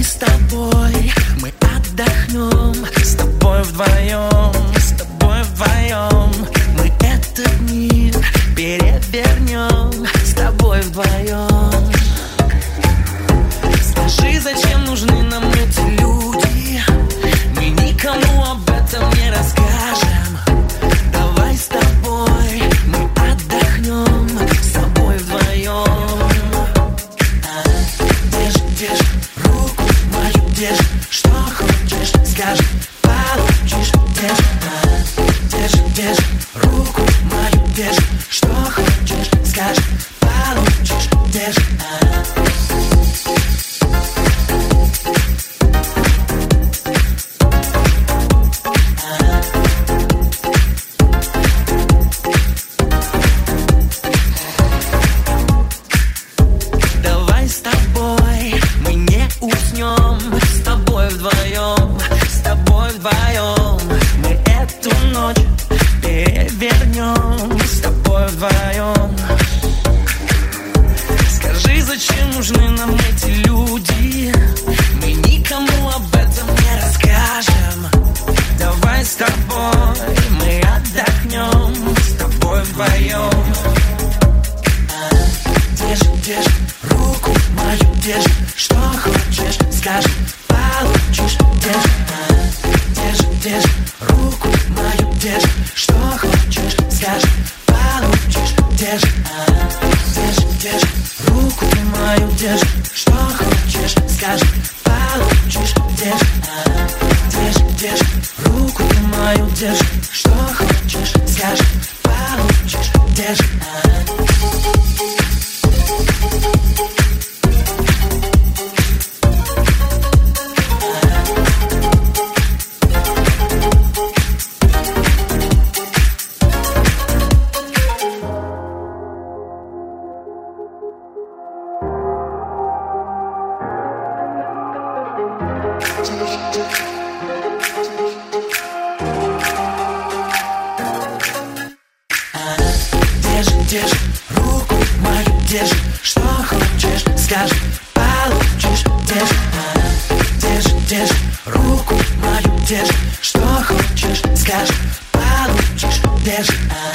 Давай с тобой мы отдохнем, с тобой вдвоем, с тобой вдвоем. Мы этот мир перевернем, с тобой вдвоем. Скажи, зачем нужны нам эти люди? Мы никому об этом не расскажем. Давай с тобой мы отдохнем, с тобой вдвоем. Держи руку мою, держи, что хочешь, скажи, получишь. Держи руку мою, держи, что хочешь, скажи, получишь. Держи. Давай с тобой мы не уснем, с тобой вдвоем, с тобой вдвоем. Мы эту ночь перевернем, с тобой вдвоем. Скажи, зачем нужны нам эти люди? Мы никому об этом не расскажем. Давай с тобой мы отдохнем, с тобой вдвоем. Держи руку мою, держи, что хочешь, скажи, получишь. Держи руку мою, держи, что хочешь, скажи, получишь. Держи руку мою, держи, что хочешь, скажи, получишь. Держи руку мою, держи, что хочешь, скажи, получишь. Держи. Держи руку мою, держи, что хочешь, скажи, получишь. Держи руку мою, держи, что хочешь, скажи, получишь. Держи.